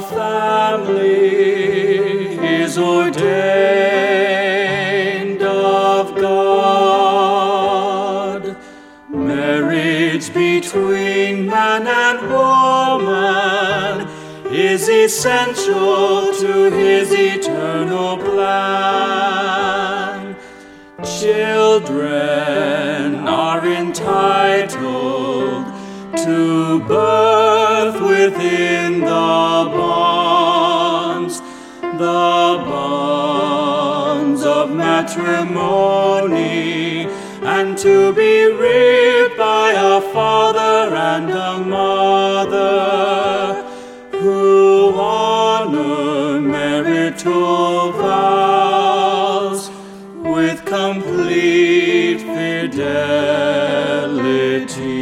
family is ordained of God. Marriage between man and woman is essential to His eternal plan. Children are entitled to birth within the bonds of matrimony, and to be reared by a father and a mother who honor marital vows with complete fidelity.